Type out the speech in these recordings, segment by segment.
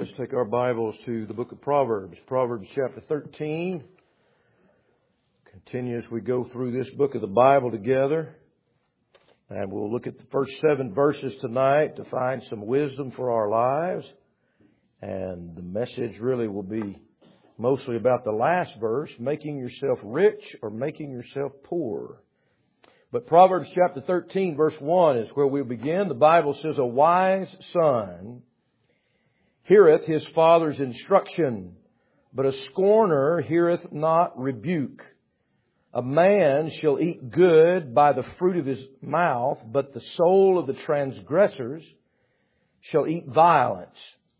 Let's take our Bibles to the book of Proverbs. Proverbs chapter 13. Continue as we go through this book of the Bible together. And we'll look at the first 7 verses tonight to find some wisdom for our lives. And the message really will be mostly about the last verse, making yourself rich or making yourself poor. But Proverbs chapter 13 verse 1 is where we'll begin. The Bible says, "A wise son heareth his father's instruction, but a scorner heareth not rebuke. A man shall eat good by the fruit of his mouth, but the soul of the transgressors shall eat violence.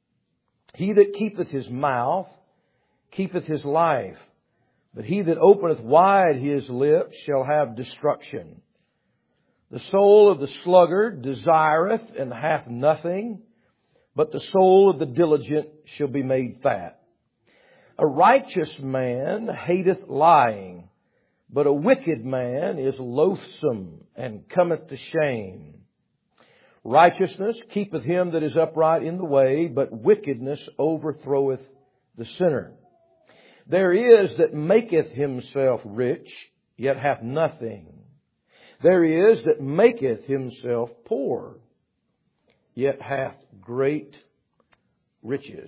He that keepeth his mouth keepeth his life, but he that openeth wide his lips shall have destruction. The soul of the sluggard desireth and hath nothing, but the soul of the diligent shall be made fat. A righteous man hateth lying, but a wicked man is loathsome and cometh to shame. Righteousness keepeth him that is upright in the way, but wickedness overthroweth the sinner. There is that maketh himself rich, yet hath nothing. There is that maketh himself poor, yet hath great riches."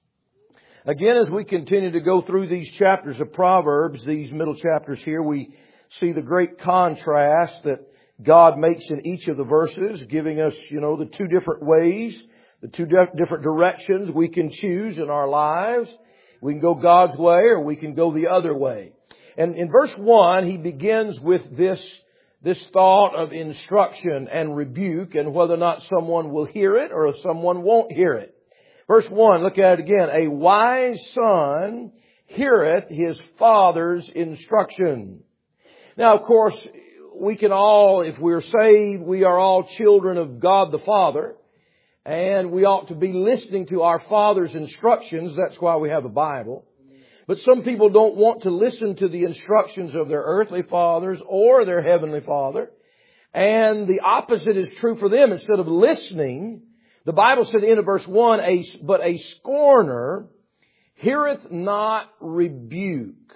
Again, as we continue to go through these chapters of Proverbs, these middle chapters here, we see the great contrast that God makes in each of the verses, giving us, the 2 different ways, the 2 different directions we can choose in our lives. We can go God's way or we can go the other way. And in verse 1, he begins with this thought of instruction and rebuke and whether or not someone will hear it or if someone won't hear it. Verse 1, look at it again. "A wise son heareth his father's instruction." Now, of course, we can all, if we're saved, we are all children of God the Father. And we ought to be listening to our Father's instructions. That's why we have a Bible. But some people don't want to listen to the instructions of their earthly fathers or their heavenly Father. And the opposite is true for them. Instead of listening, the Bible said in verse 1, "But a scorner heareth not rebuke."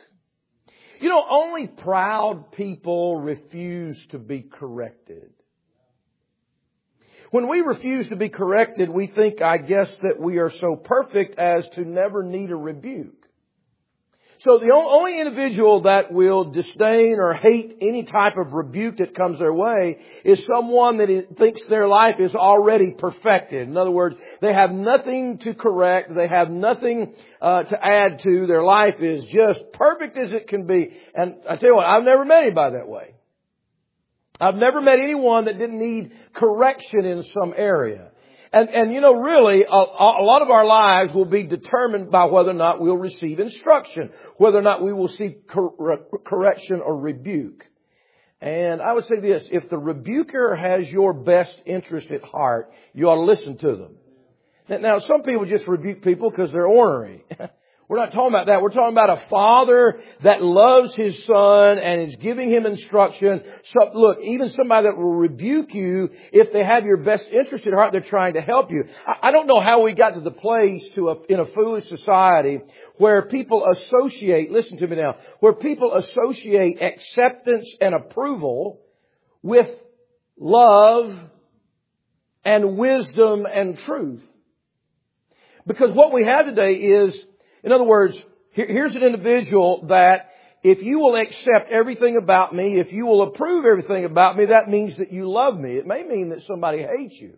Only proud people refuse to be corrected. When we refuse to be corrected, we think, that we are so perfect as to never need a rebuke. So the only individual that will disdain or hate any type of rebuke that comes their way is someone that thinks their life is already perfected. In other words, they have nothing to correct. They have nothing to add to. Their life is just perfect as it can be. And I tell you what, I've never met anybody that way. I've never met anyone that didn't need correction in some area. And really, a lot of our lives will be determined by whether or not we'll receive instruction, whether or not we will see correction or rebuke. And I would say this, if the rebuker has your best interest at heart, you ought to listen to them. Now, some people just rebuke people because they're ornery. We're not talking about that. We're talking about a father that loves his son and is giving him instruction. So, look, even somebody that will rebuke you, if they have your best interest at heart, they're trying to help you. I don't know how we got to the place in a foolish society where people associate, listen to me now, where people associate acceptance and approval with love and wisdom and truth. Because what we have today is, in other words, here's an individual that if you will accept everything about me, if you will approve everything about me, that means that you love me. It may mean that somebody hates you.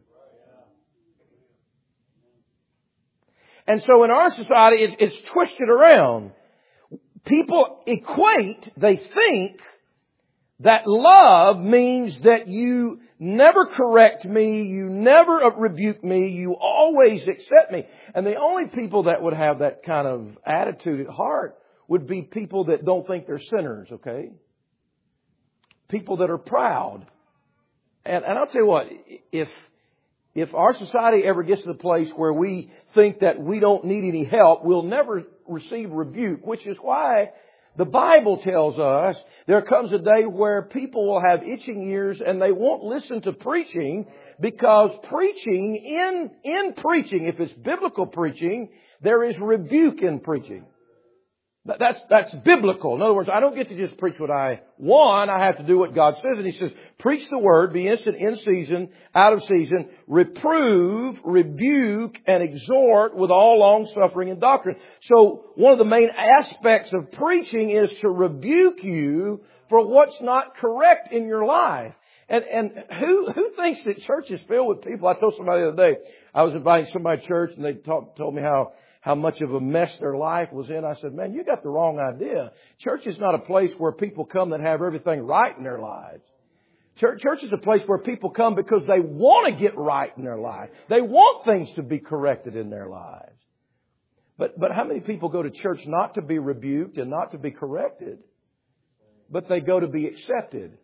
And so in our society, it's twisted around. People they think that love means that you never correct me, you never rebuke me, you always accept me. And the only people that would have that kind of attitude at heart would be people that don't think they're sinners, okay? People that are proud. And I'll tell you what, if our society ever gets to the place where we think that we don't need any help, we'll never receive rebuke, which is why The Bible tells us there comes a day where people will have itching ears and they won't listen to preaching because preaching, in preaching, if it's biblical preaching, there is rebuke in preaching. That's biblical. In other words, I don't get to just preach what I want. I have to do what God says. And He says, preach the word, be instant in season, out of season, reprove, rebuke, and exhort with all long suffering and doctrine. So one of the main aspects of preaching is to rebuke you for what's not correct in your life. And who thinks that church is filled with people? I told somebody the other day, I was inviting somebody to church and they told me how much of a mess their life was in. I said, man, you got the wrong idea. Church is not a place where people come that have everything right in their lives. Church is a place where people come because they want to get right in their life. They want things to be corrected in their lives. But how many people go to church not to be rebuked and not to be corrected, but they go to be accepted?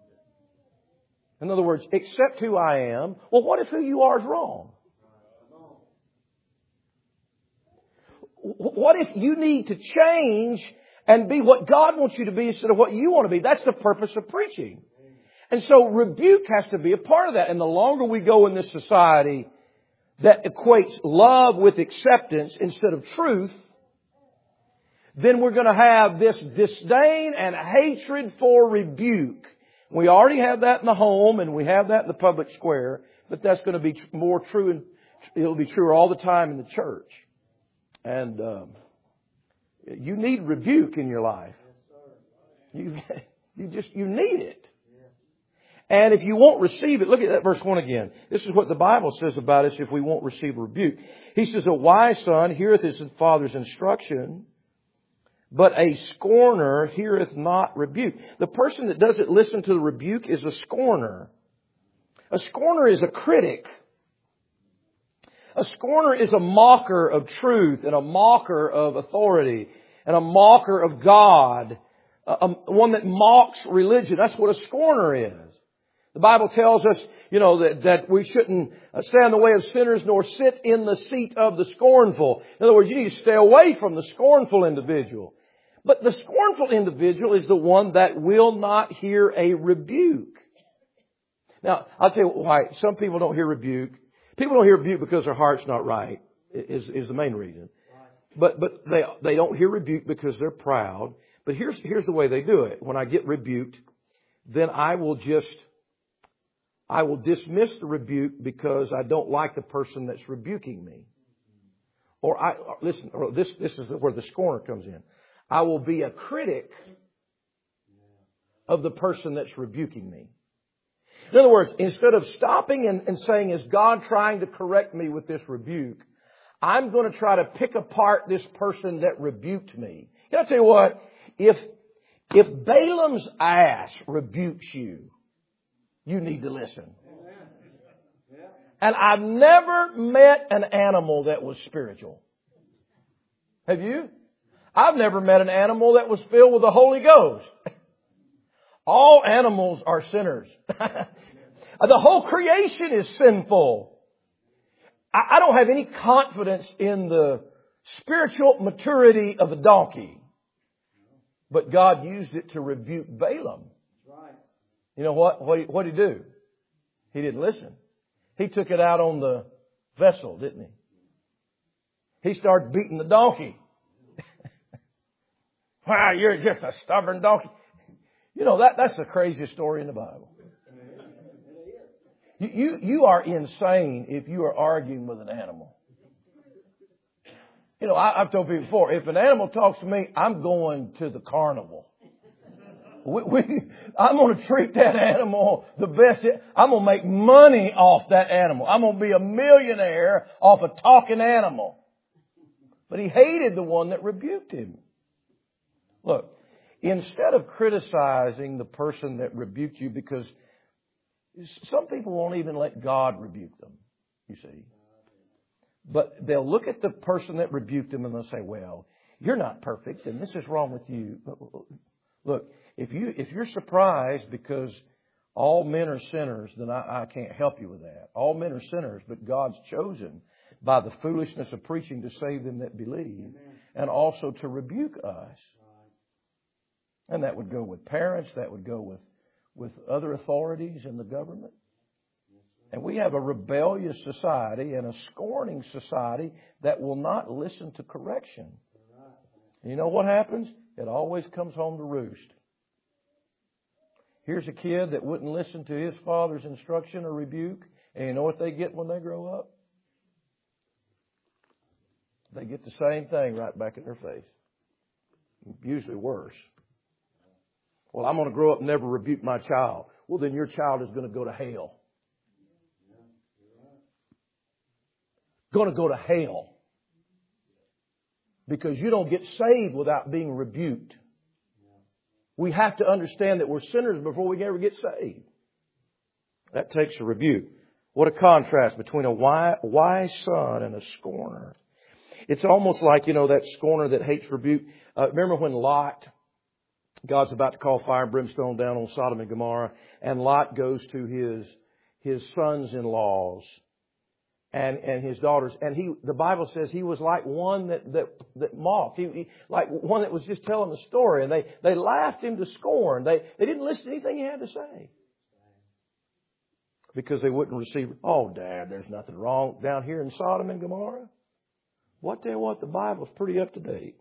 In other words, accept who I am. Well, what if who you are is wrong? What if you need to change and be what God wants you to be instead of what you want to be? That's the purpose of preaching. And so rebuke has to be a part of that. And the longer we go in this society that equates love with acceptance instead of truth, then we're going to have this disdain and hatred for rebuke. We already have that in the home and we have that in the public square, but that's going to be more true, and it'll be truer all the time in the church. And you need rebuke in your life. You need it. And if you won't receive it, look at that verse 1 again. This is what the Bible says about us if we won't receive rebuke. He says, a wise son heareth his father's instruction, but a scorner heareth not rebuke. The person that doesn't listen to the rebuke is a scorner. A scorner is a critic. A scorner is a mocker of truth and a mocker of authority and a mocker of God. One that mocks religion. That's what a scorner is. The Bible tells us, that we shouldn't stand in the way of sinners nor sit in the seat of the scornful. In other words, you need to stay away from the scornful individual. But the scornful individual is the one that will not hear a rebuke. Now, I'll tell you why some people don't hear rebuke. People don't hear rebuke because their heart's not right, is the main reason. But they don't hear rebuke because they're proud. But here's the way they do it. When I get rebuked, then I will dismiss the rebuke because I don't like the person that's rebuking me. This is where the scorner comes in. I will be a critic of the person that's rebuking me. In other words, instead of stopping and saying, is God trying to correct me with this rebuke? I'm going to try to pick apart this person that rebuked me. Can I tell you what? If Balaam's ass rebukes you, you need to listen. And I've never met an animal that was spiritual. Have you? I've never met an animal that was filled with the Holy Ghost. All animals are sinners. The whole creation is sinful. I don't have any confidence in the spiritual maturity of a donkey. But God used it to rebuke Balaam. You know what? What did he do? He didn't listen. He took it out on the vessel, didn't he? He started beating the donkey. Wow, you're just a stubborn donkey. That's the craziest story in the Bible. You are insane if you are arguing with an animal. I've told people before, if an animal talks to me, I'm going to the carnival. I'm going to treat that animal the best. I'm going to make money off that animal. I'm going to be a millionaire off a talking animal. But he hated the one that rebuked him. Look, instead of criticizing the person that rebuked you, because some people won't even let God rebuke them, you see. But they'll look at the person that rebuked them and they'll say, well, you're not perfect and this is wrong with you. Look, if you're surprised because all men are sinners, then I can't help you with that. All men are sinners, but God's chosen by the foolishness of preaching to save them that believe and also to rebuke us. And that would go with parents. That would go with other authorities in the government. And we have a rebellious society and a scorning society that will not listen to correction. And you know what happens? It always comes home to roost. Here's a kid that wouldn't listen to his father's instruction or rebuke. And you know what they get when they grow up? They get the same thing right back in their face. Usually worse. Well, I'm going to grow up and never rebuke my child. Well, then your child is going to go to hell. Going to go to hell. Because you don't get saved without being rebuked. We have to understand that we're sinners before we can ever get saved. That takes a rebuke. What a contrast between a wise son and a scorner. It's almost like, that scorner that hates rebuke. Remember when Lot, God's about to call fire and brimstone down on Sodom and Gomorrah, and Lot goes to his sons-in-laws and his daughters, and the Bible says he was like one that mocked. He like one that was just telling the story, and they laughed him to scorn. They didn't listen to anything he had to say. Because they wouldn't receive, oh, Dad, there's nothing wrong down here in Sodom and Gomorrah. Well, I tell you what, the Bible's pretty up to date.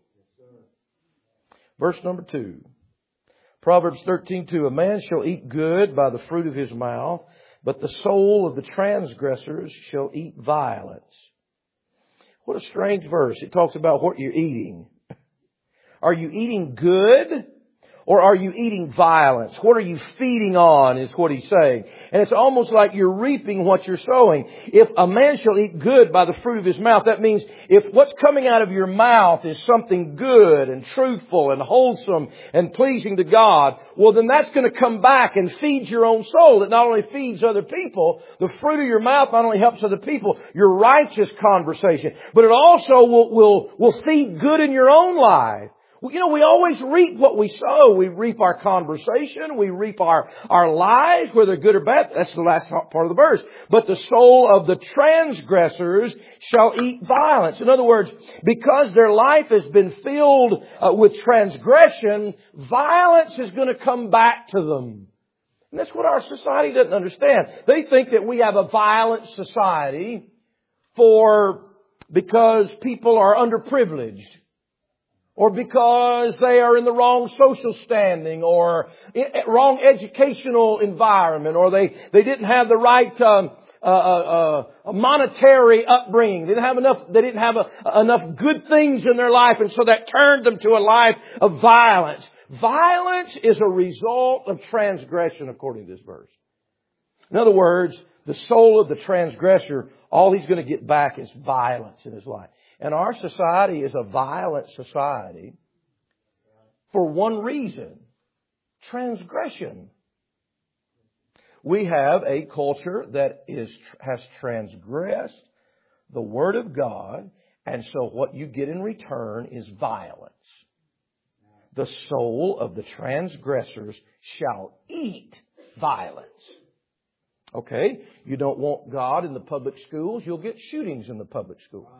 Verse number 2. Proverbs 13:2. A man shall eat good by the fruit of his mouth, but the soul of the transgressors shall eat violence. What a strange verse. It talks about what you're eating. Are you eating good? Or are you eating violence? What are you feeding on is what he's saying. And it's almost like you're reaping what you're sowing. If a man shall eat good by the fruit of his mouth, that means if what's coming out of your mouth is something good and truthful and wholesome and pleasing to God, well then that's going to come back and feed your own soul. It not only feeds other people, the fruit of your mouth not only helps other people, your righteous conversation, but it also will feed good in your own life. Well, we always reap what we sow. We reap our conversation. We reap our lives, whether good or bad. That's the last part of the verse. But the soul of the transgressors shall eat violence. In other words, because their life has been filled with transgression, violence is going to come back to them. And that's what our society doesn't understand. They think that we have a violent society because people are underprivileged. Or because they are in the wrong social standing, or wrong educational environment, or they didn't have the right monetary upbringing. They didn't have enough good things in their life, and so that turned them to a life of violence. Violence is a result of transgression, according to this verse. In other words, the soul of the transgressor, all he's going to get back is violence in his life. And our society is a violent society for one reason: transgression. We have a culture that has transgressed the Word of God, and so what you get in return is violence. The soul of the transgressors shall eat violence. Okay, you don't want God in the public schools, you'll get shootings in the public school.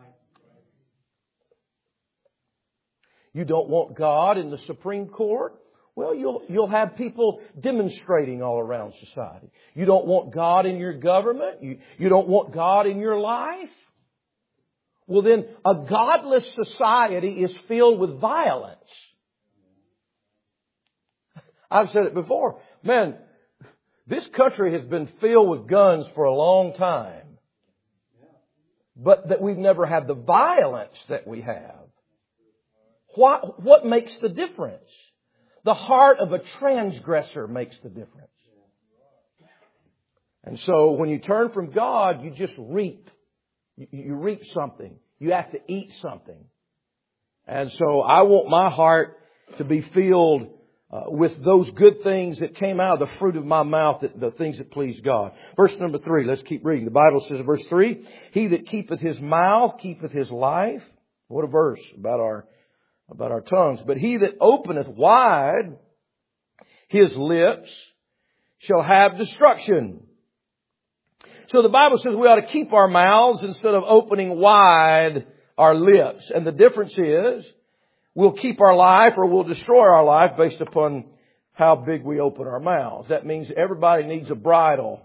You don't want God in the Supreme Court? Well, you'll have people demonstrating all around society. You don't want God in your government? You don't want God in your life? Well, then a godless society is filled with violence. I've said it before. Man, this country has been filled with guns for a long time. But that we've never had the violence that we have. What makes the difference? The heart of a transgressor makes the difference. And so when you turn from God, you just reap. You reap something. You have to eat something. And so I want my heart to be filled with those good things that came out of the fruit of my mouth, the things that please God. Verse number 3, let's keep reading. The Bible says in verse 3, he that keepeth his mouth keepeth his life. What a verse about our tongues. But he that openeth wide his lips shall have destruction. So the Bible says we ought to keep our mouths instead of opening wide our lips. And the difference is We'll keep our life or we'll destroy our life based upon how big we open our mouths. That means everybody needs a bridle.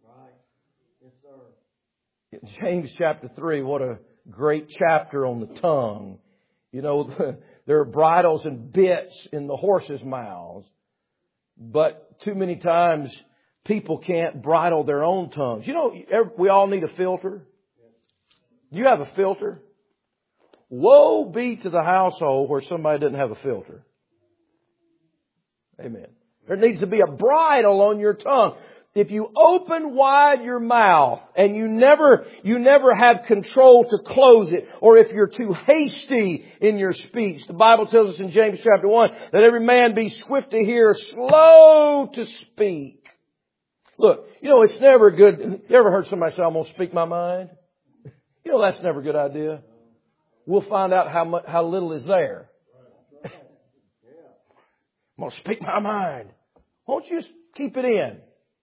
James chapter 3, what a great chapter on the tongue. You know, there are bridles and bits in the horses' mouths. But too many times people can't bridle their own tongues. You know, we all need a filter. You have a filter. Woe be to the household where somebody doesn't have a filter. Amen. There needs to be a bridle on your tongue. If you open wide your mouth and you never have control to close it, or if you're too hasty in your speech, the Bible tells us in James chapter 1 that every man be swift to hear, slow to speak. Look, you know, it's never good. You ever heard somebody say, I'm going to speak my mind? You know, that's never a good idea. We'll find out how little is there. I'm going to speak my mind. Won't you just keep it in?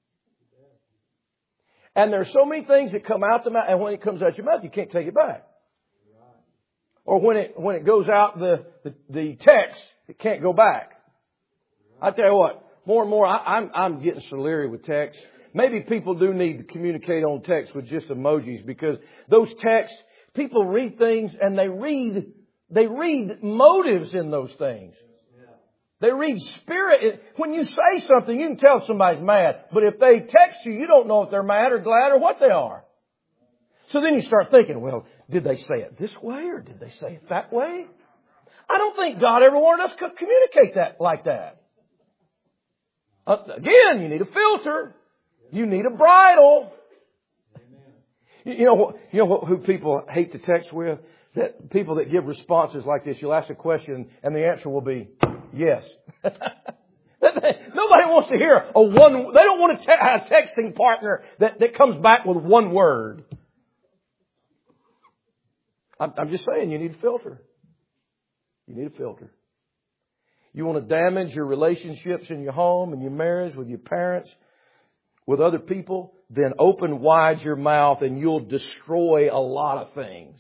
And there's so many things that come out the mouth, and when it comes out your mouth, you can't take it back. Or when it goes out the text, it can't go back. I tell you what, more and more, I'm getting so leery with text. Maybe people do need to communicate on text with just emojis, because those texts, people read things and they read motives in those things. They read spirit. When you say something, you can tell somebody's mad. But if they text you, you don't know if they're mad or glad or what they are. So then you start thinking, well, did they say it this way or did they say it that way? I don't think God ever wanted us to communicate that like that. Again, you need a filter. You need a bridle. You know who people hate to text with? That people that give responses like this. You'll ask a question and the answer will be yes. Nobody wants to hear they don't want to have a texting partner that comes back with one word. I'm just saying, you need a filter. You need a filter. You want to damage your relationships in your home and your marriage with your parents, with other people, then open wide your mouth and you'll destroy a lot of things.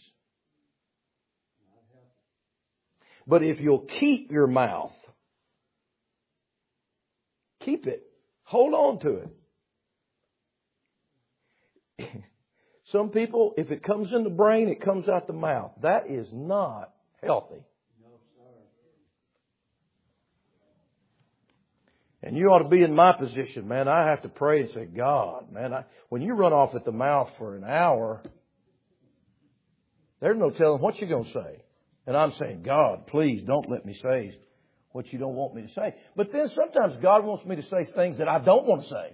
But if you'll keep your mouth, keep it. Hold on to it. Some people, if it comes in the brain, it comes out the mouth. That is not healthy. And you ought to be in my position, man. I have to pray and say, God, man, when you run off at the mouth for an hour, there's no telling what you're going to say. And I'm saying, God, please don't let me say what you don't want me to say. But then sometimes God wants me to say things that I don't want to say.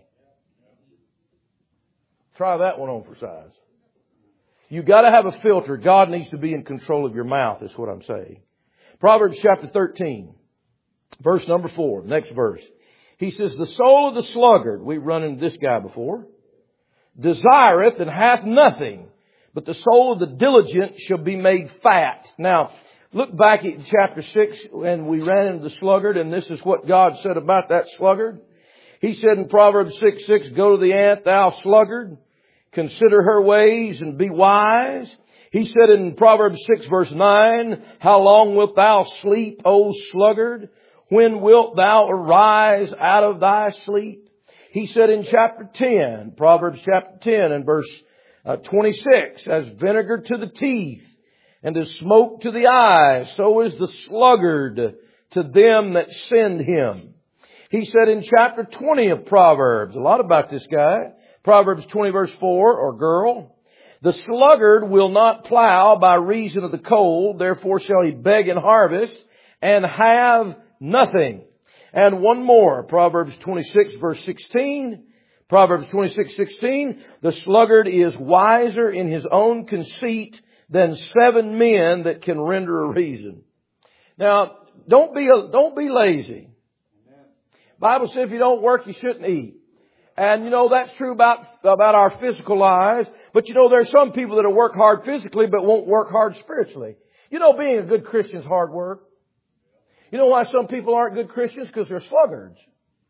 Try that one on for size. You got to have a filter. God needs to be in control of your mouth, is what I'm saying. Proverbs chapter 13, verse number 4, next verse. He says, the soul of the sluggard, we've run into this guy before, desireth and hath nothing, but the soul of the diligent shall be made fat. Now, look back at chapter 6 and we ran into the sluggard, and this is what God said about that sluggard. He said in Proverbs 6:6, go to the ant, thou sluggard, consider her ways and be wise. He said in Proverbs 6 verse 9, how long wilt thou sleep, O sluggard? When wilt thou arise out of thy sleep? He said in chapter 10, Proverbs chapter 10 and verse 26, as vinegar to the teeth and as smoke to the eyes, so is the sluggard to them that send him. He said in chapter 20 of Proverbs, a lot about this guy, Proverbs 20 verse 4, or girl, the sluggard will not plow by reason of the cold, therefore shall he beg in harvest and have nothing. And one more, Proverbs 26 verse 16, Proverbs 26:16, the sluggard is wiser in his own conceit than 7 men that can render a reason. Now, don't be lazy. Bible says if you don't work, you shouldn't eat. And you know, that's true about our physical lives. But you know, there's some people that will work hard physically but won't work hard spiritually. You know, being a good Christian is hard work. You know why some people aren't good Christians? Because they're sluggards.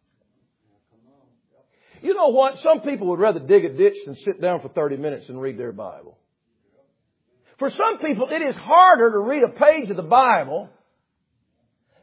You know what? Some people would rather dig a ditch than sit down for 30 minutes and read their Bible. For some people, it is harder to read a page of the Bible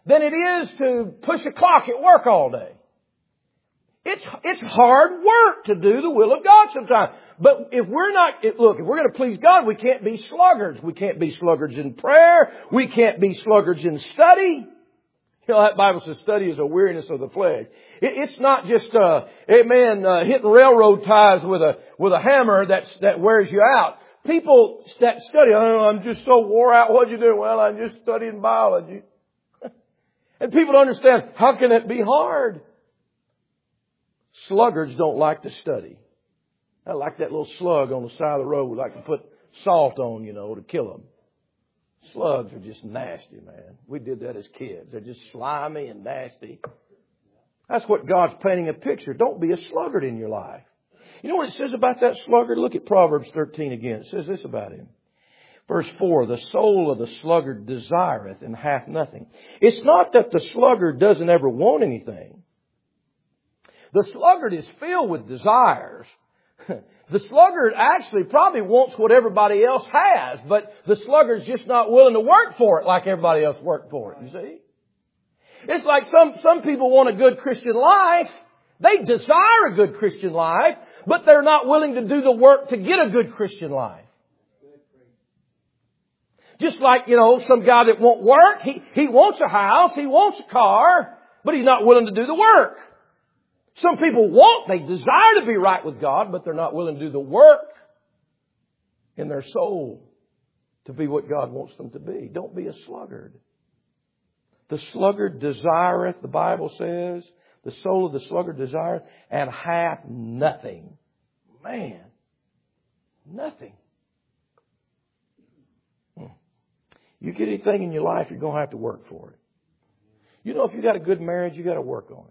than it is to push a clock at work all day. It's hard work to do the will of God sometimes. But if we're going to please God, we can't be sluggards. We can't be sluggards in prayer. We can't be sluggards in study. You know, that Bible says study is a weariness of the flesh. It's not just, hitting railroad ties with a hammer that wears you out. People that study, oh, I'm just so wore out. What'd you do? Well, I'm just studying biology. And people don't understand, how can it be hard? Sluggards don't like to study. I like that little slug on the side of the road. I can put salt on, to kill them. Slugs are just nasty, man. We did that as kids. They're just slimy and nasty. That's what God's painting a picture. Don't be a sluggard in your life. You know what it says about that sluggard? Look at Proverbs 13 again. It says this about him. Verse 4, the soul of the sluggard desireth and hath nothing. It's not that the sluggard doesn't ever want anything. The sluggard is filled with desires. The sluggard actually probably wants what everybody else has, but the sluggard's just not willing to work for it like everybody else worked for it, you see? It's like some people want a good Christian life. They desire a good Christian life, but they're not willing to do the work to get a good Christian life. Just like, some guy that won't work, he wants a house, he wants a car, but he's not willing to do the work. Some people they desire to be right with God, but they're not willing to do the work in their soul to be what God wants them to be. Don't be a sluggard. The sluggard desireth, the Bible says, the soul of the sluggard desireth and hath nothing. Man, nothing. You get anything in your life, you're going to have to work for it. If you got a good marriage, you got to work on it.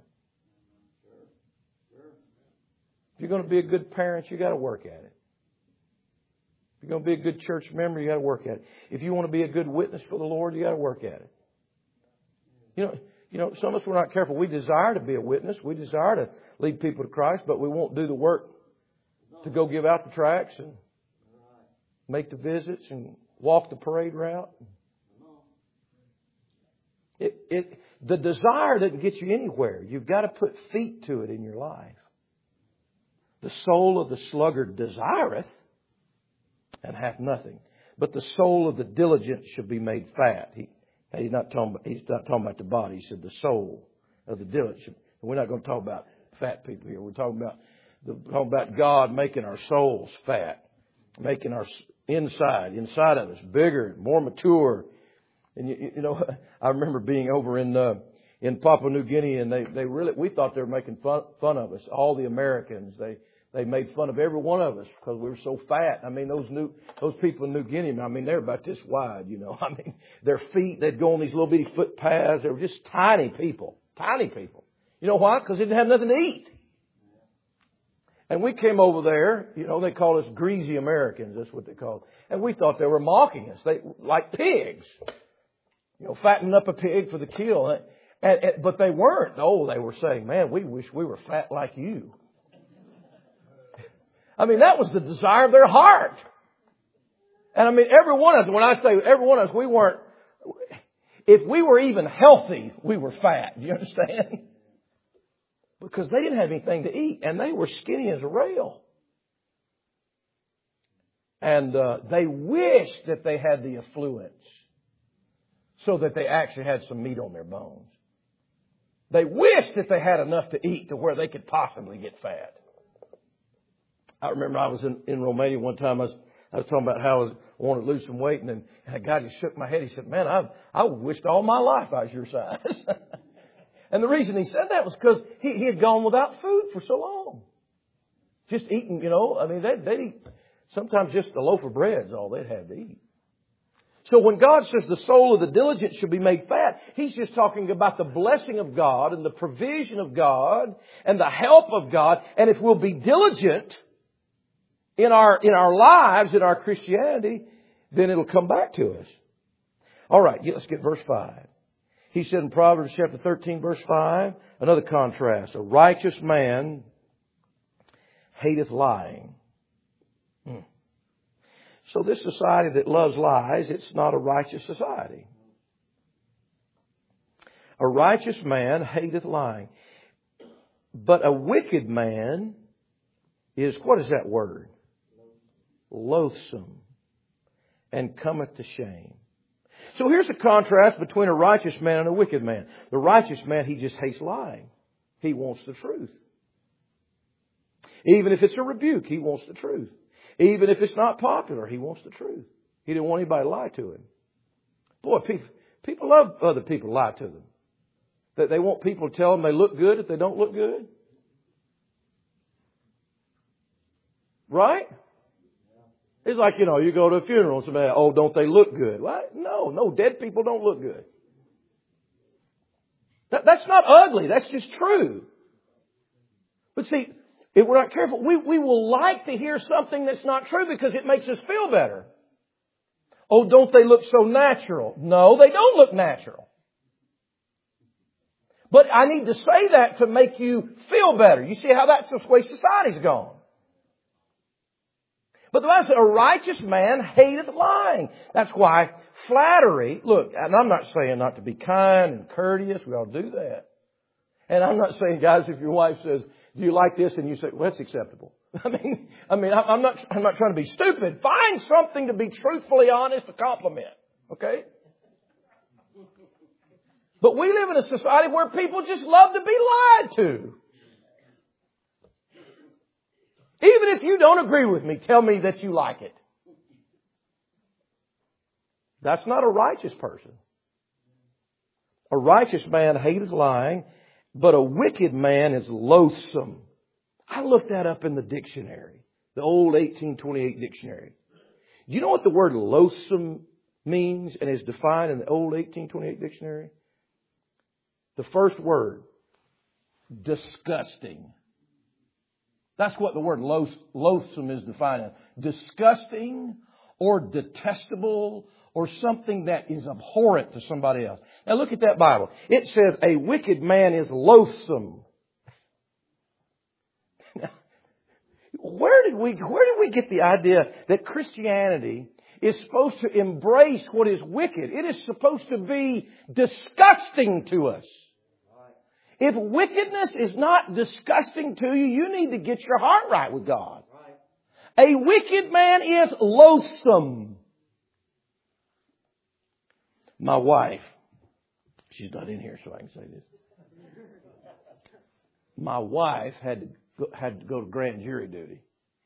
If you're going to be a good parent, you got to work at it. If you're going to be a good church member, you got to work at it. If you want to be a good witness for the Lord, you got to work at it. Some of us, we're not careful. We desire to be a witness. We desire to lead people to Christ, but we won't do the work to go give out the tracts and make the visits and walk the parade route. The desire doesn't get you anywhere. You've got to put feet to it in your life. The soul of the sluggard desireth and hath nothing, but the soul of the diligent shall be made fat. He's not talking about the body. He said the soul of the diligent. We're not going to talk about fat people here. We're talking about God making our souls fat, making our inside of us bigger, more mature. And I remember being over in Papua New Guinea, and we thought they were making fun of us. All the Americans, they made fun of every one of us because we were so fat. I mean, those people in New Guinea, they're about this wide, their feet, they'd go on these little bitty footpaths. They were just tiny people. You know why? Because they didn't have nothing to eat. And we came over there, they call us greasy Americans. That's what they call us. And we thought they were mocking us. Like pigs. Fattening up a pig for the kill. But they weren't. No, they were saying, man, we wish we were fat like you. That was the desire of their heart. And every one of us, when I say every one of us, we weren't, if we were even healthy, we were fat. Do you understand? Because they didn't have anything to eat and they were skinny as a rail. And they wished that they had the affluence so that they actually had some meat on their bones. They wished that they had enough to eat to where they could possibly get fat. I remember I was in Romania one time. I was talking about how I wanted to lose some weight, and a guy just shook my head. He said, man, I wished all my life I was your size. And the reason he said that was because he had gone without food for so long. Just eating, they'd eat sometimes just a loaf of bread is all they'd have to eat. So when God says the soul of the diligent should be made fat, He's just talking about the blessing of God and the provision of God and the help of God. And if we'll be diligent in our lives, in our Christianity, then it'll come back to us. All right, let's get verse 5. He said in Proverbs chapter 13, verse 5, another contrast. A righteous man hateth lying. So this society that loves lies, it's not a righteous society. A righteous man hateth lying. But a wicked man is, what is that word? Loathsome, and cometh to shame. So here's the contrast between a righteous man and a wicked man. The righteous man, he just hates lying. He wants the truth. Even if it's a rebuke, he wants the truth. Even if it's not popular, he wants the truth. He didn't want anybody to lie to him. Boy, people love other people to lie to them. That they want people to tell them they look good if they don't look good. Right? It's like, you go to a funeral and somebody, oh, don't they look good? What? No, dead people don't look good. That's not ugly. That's just true. But see, if we're not careful, we will like to hear something that's not true because it makes us feel better. Oh, don't they look so natural? No, they don't look natural. But I need to say that to make you feel better. You see how that's the way society's gone. But the Bible says, a righteous man hateth lying. That's why flattery, look, and I'm not saying not to be kind and courteous. We all do that. And I'm not saying, guys, if your wife says, do you like this? And you say, well, that's acceptable. I mean, I'm not trying to be stupid. Find something to be truthfully honest to compliment. Okay? But we live in a society where people just love to be lied to. Even if you don't agree with me, tell me that you like it. That's not a righteous person. A righteous man hateth lying, but a wicked man is loathsome. I looked that up in the dictionary, the old 1828 dictionary. Do you know what the word loathsome means and is defined in the old 1828 dictionary? The first word, disgusting. That's what the word loathsome is defined as. Disgusting or detestable or something that is abhorrent to somebody else. Now look at that Bible. It says a wicked man is loathsome. Now, where did we get the idea that Christianity is supposed to embrace what is wicked? It is supposed to be disgusting to us. If wickedness is not disgusting to you, you need to get your heart right with God. A wicked man is loathsome. My wife, she's not in here so I can say this. My wife had to go to grand jury duty.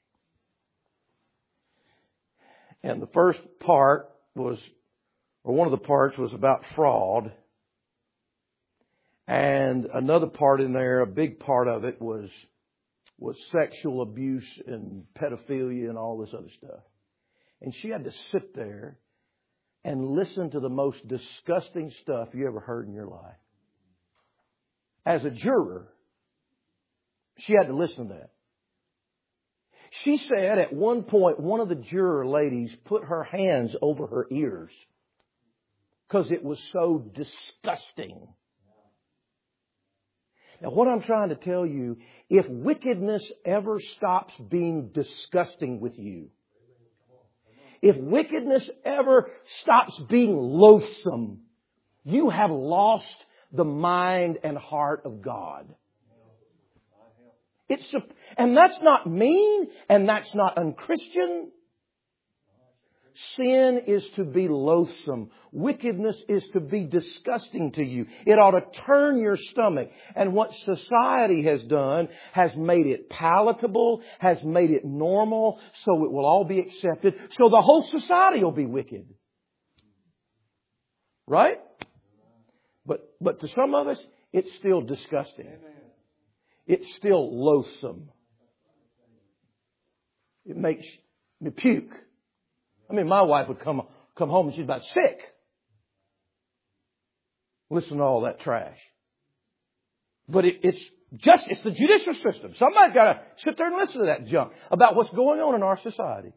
And the first part was, or one of the parts was about fraud. And another part in there, a big part of it was sexual abuse and pedophilia and all this other stuff. And she had to sit there and listen to the most disgusting stuff you ever heard in your life. As a juror, she had to listen to that. She said at one point, one of the juror ladies put her hands over her ears because it was so disgusting. Now, what I'm trying to tell you, if wickedness ever stops being disgusting with you, if wickedness ever stops being loathsome, you have lost the mind and heart of God. And that's not mean, and that's not unchristian. Sin is to be loathsome. Wickedness is to be disgusting to you. It ought to turn your stomach. And what society has done has made it palatable, has made it normal, so it will all be accepted. So the whole society will be wicked. Right? But to some of us, it's still disgusting. It's still loathsome. It makes me puke. I mean, my wife would come home and she's about sick. Listen to all that trash. But it's the judicial system. Somebody's got to sit there and listen to that junk about what's going on in our society.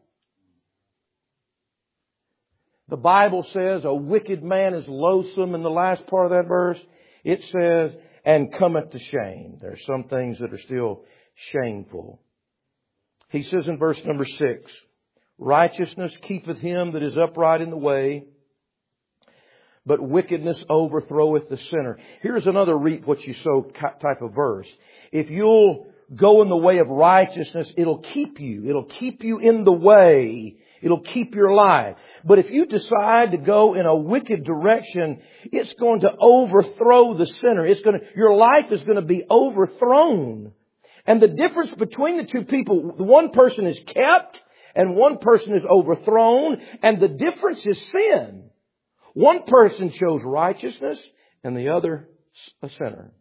The Bible says a wicked man is loathsome in the last part of that verse. It says, and cometh to shame. There are some things that are still shameful. He says in verse number 6, righteousness keepeth him that is upright in the way, but wickedness overthroweth the sinner. Here's another reap what you sow type of verse. If you'll go in the way of righteousness, it'll keep you. It'll keep you in the way. It'll keep your life. But if you decide to go in a wicked direction, it's going to overthrow the sinner. Your life is going to be overthrown. And the difference between the two people, one person is kept and one person is overthrown. And the difference is sin. One person chose righteousness and the other a sinner.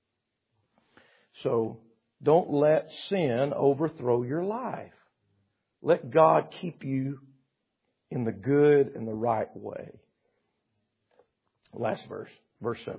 So don't let sin overthrow your life. Let God keep you in the good and the right way. Last verse, verse 7.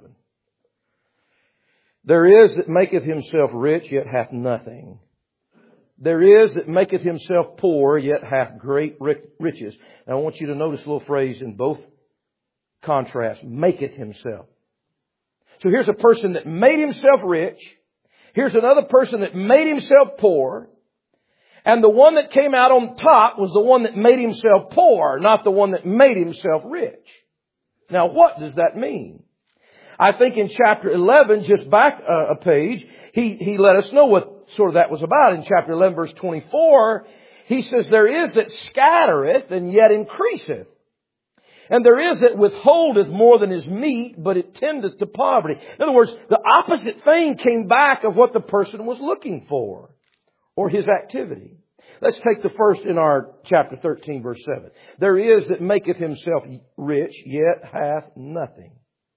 There is that maketh himself rich, yet hath nothing. There is that maketh himself poor, yet hath great riches. Now I want you to notice a little phrase in both contrasts. Maketh himself. So here's a person that made himself rich. Here's another person that made himself poor. And the one that came out on top was the one that made himself poor, not the one that made himself rich. Now, what does that mean? I think in chapter 11, just back a page, he let us know what sort of that was about. In chapter 11, verse 24, he says, there is that scattereth and yet increaseth. And there is that withholdeth more than is meet, but it tendeth to poverty. In other words, the opposite thing came back of what the person was looking for, or his activity. Let's take the first in our chapter 13, verse 7. There is that maketh himself rich, yet hath nothing.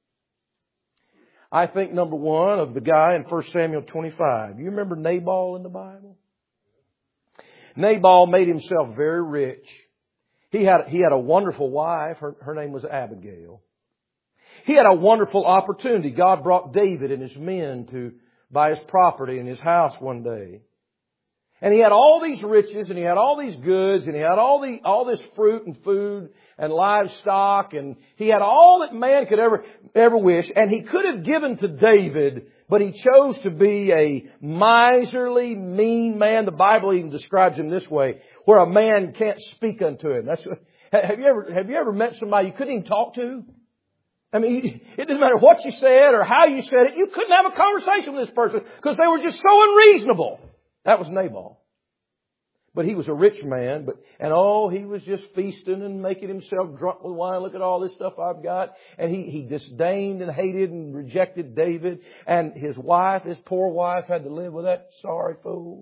I think number one of the guy in 1 Samuel 25. You remember Nabal in the Bible? Nabal made himself very rich. He had a wonderful wife. Her name was Abigail. He had a wonderful opportunity. God brought David and his men to buy his property and his house one day. And he had all these riches and he had all these goods and he had all this fruit and food and livestock, and he had all that man could ever wish. And he could have given to David, but he chose to be a miserly, mean man. The Bible even describes him this way, where a man can't speak unto him. Have you ever met somebody you couldn't even talk to? I mean, it didn't matter what you said or how you said it. You couldn't have a conversation with this person because they were just so unreasonable. That was Nabal. But he was a rich man, he was just feasting and making himself drunk with wine. Look at all this stuff I've got. And he disdained and hated and rejected David. And his wife, his poor wife, had to live with that sorry fool.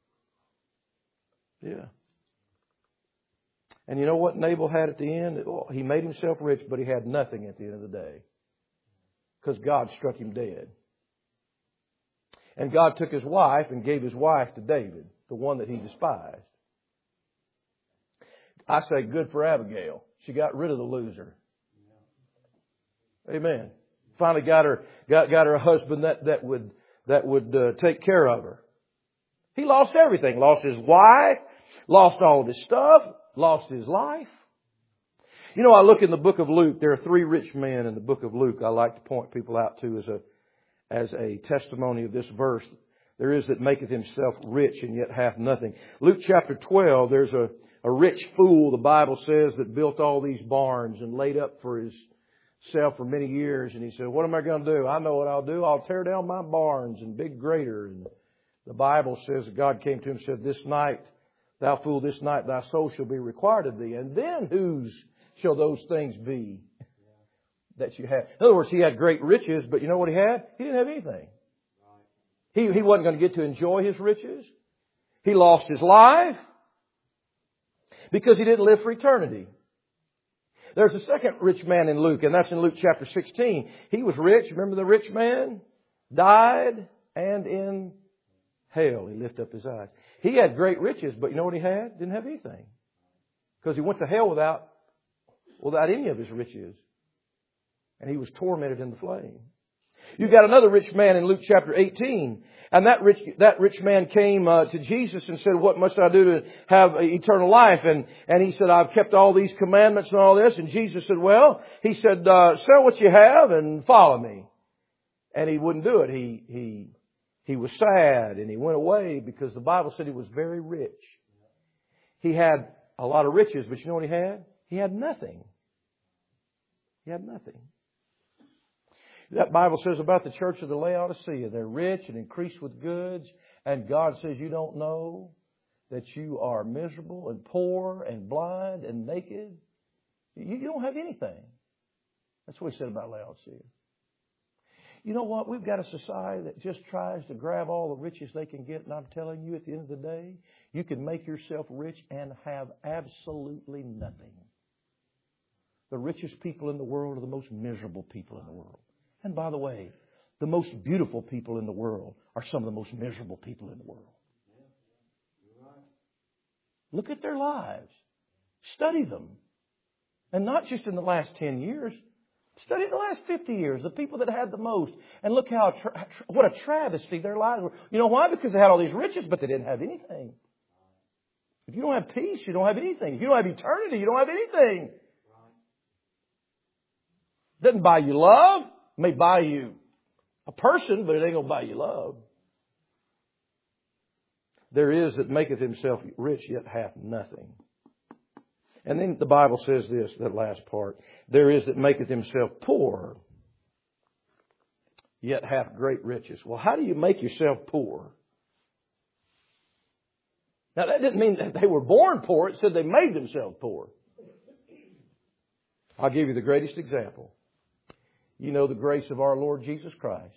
Yeah. And you know what Nabal had at the end? He made himself rich, but he had nothing at the end of the day. Because God struck him dead. And God took his wife and gave his wife to David, the one that he despised. I say good for Abigail. She got rid of the loser. Amen. Finally got her a husband that would take care of her. He lost everything. Lost his wife, lost all of his stuff, lost his life. You know, I look in the book of Luke. There are 3 rich men in the book of Luke I like to point people out to as a testimony of this verse. There is that maketh himself rich and yet hath nothing. Luke chapter 12, there's a rich fool, the Bible says, that built all these barns and laid up for himself for many years. And he said, what am I going to do? I know what I'll do. I'll tear down my barns and big greater. And the Bible says that God came to him and said, this night, thou fool, this night thy soul shall be required of thee. And then whose shall those things be that you have? In other words, he had great riches, but you know what he had? He didn't have anything. He wasn't going to get to enjoy his riches. He lost his life because he didn't live for eternity. There's a second rich man in Luke, and that's in Luke chapter 16. He was rich. Remember the rich man? Died, and in hell he lifted up his eyes. He had great riches, but you know what he had? Didn't have anything. Because he went to hell without any of his riches. And he was tormented in the flame. You've got another rich man in Luke chapter 18. And that rich man came to Jesus and said, what must I do to have eternal life? And he said, I've kept all these commandments and all this. And Jesus said, sell what you have and follow me. And he wouldn't do it. He was sad and he went away because the Bible said he was very rich. He had a lot of riches, but you know what he had? He had nothing. He had nothing. That Bible says about the church of the Laodicea, they're rich and increased with goods, and God says you don't know that you are miserable and poor and blind and naked. You don't have anything. That's what He said about Laodicea. You know what? We've got a society that just tries to grab all the riches they can get, and I'm telling you, at the end of the day, you can make yourself rich and have absolutely nothing. The richest people in the world are the most miserable people in the world. And by the way, the most beautiful people in the world are some of the most miserable people in the world. Look at their lives. Study them. And not just in the last 10 years. Study the last 50 years, the people that had the most. And look how what a travesty their lives were. You know why? Because they had all these riches, but they didn't have anything. If you don't have peace, you don't have anything. If you don't have eternity, you don't have anything. Doesn't buy you love. It may buy you a person, but it ain't going to buy you love. There is that maketh himself rich, yet hath nothing. And then the Bible says this, that last part. There is that maketh himself poor, yet hath great riches. Well, how do you make yourself poor? Now, that didn't mean that they were born poor. It said they made themselves poor. I'll give you the greatest example. You know the grace of our Lord Jesus Christ.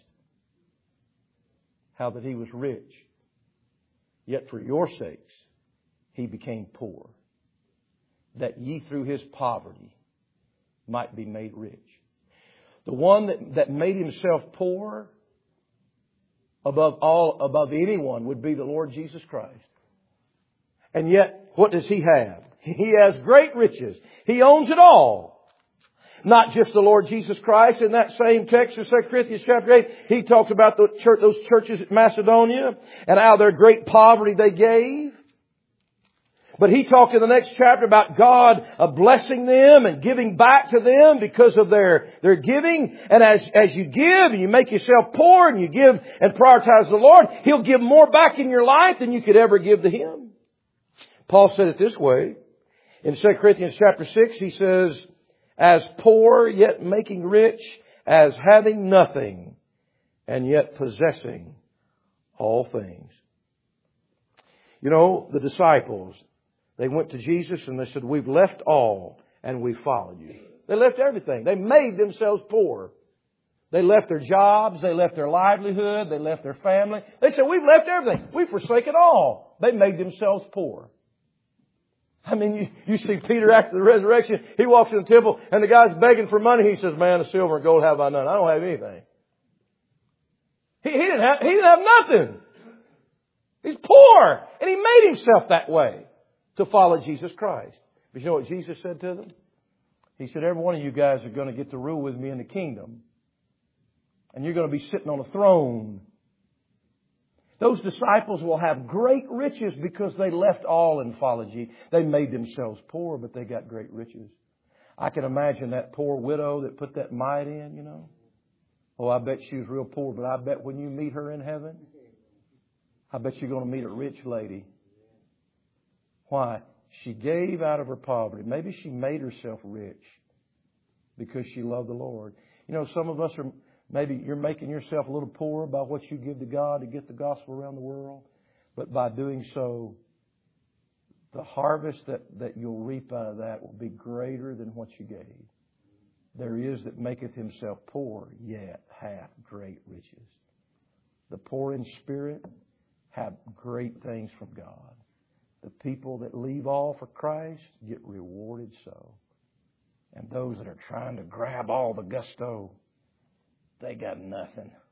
How that He was rich. Yet for your sakes, He became poor, that ye through His poverty might be made rich. The one that made Himself poor above anyone would be the Lord Jesus Christ. And yet, what does He have? He has great riches. He owns it all. Not just the Lord Jesus Christ. In that same text in 2 Corinthians chapter 8, He talks about those churches at Macedonia and how their great poverty they gave. But He talked in the next chapter about God blessing them and giving back to them because of their giving. And as you give and you make yourself poor and you give and prioritize the Lord, He'll give more back in your life than you could ever give to Him. Paul said it this way. In 2 Corinthians chapter 6, he says, as poor, yet making rich, as having nothing, and yet possessing all things. You know, the disciples, they went to Jesus and they said, we've left all and we followed you. They left everything. They made themselves poor. They left their jobs. They left their livelihood. They left their family. They said, we've left everything. We've forsaken all. They made themselves poor. I mean, you see Peter after the resurrection. He walks in the temple and the guy's begging for money. He says, man, the silver and gold have I none. I don't have anything. He didn't have nothing. He's poor. And he made himself that way to follow Jesus Christ. But you know what Jesus said to them? He said, every one of you guys are going to get to rule with me in the kingdom. And you're going to be sitting on a throne. Those disciples will have great riches because they left all and followed you. They made themselves poor, but they got great riches. I can imagine that poor widow that put that mite in, you know. Oh, I bet she was real poor, but I bet when you meet her in heaven, I bet you're going to meet a rich lady. Why? She gave out of her poverty. Maybe she made herself rich because she loved the Lord. You know, some of us are... Maybe you're making yourself a little poor by what you give to God to get the gospel around the world. But by doing so, the harvest that you'll reap out of that will be greater than what you gave. There is that maketh himself poor, yet hath great riches. The poor in spirit have great things from God. The people that leave all for Christ get rewarded so. And those that are trying to grab all the gusto, they got nothing.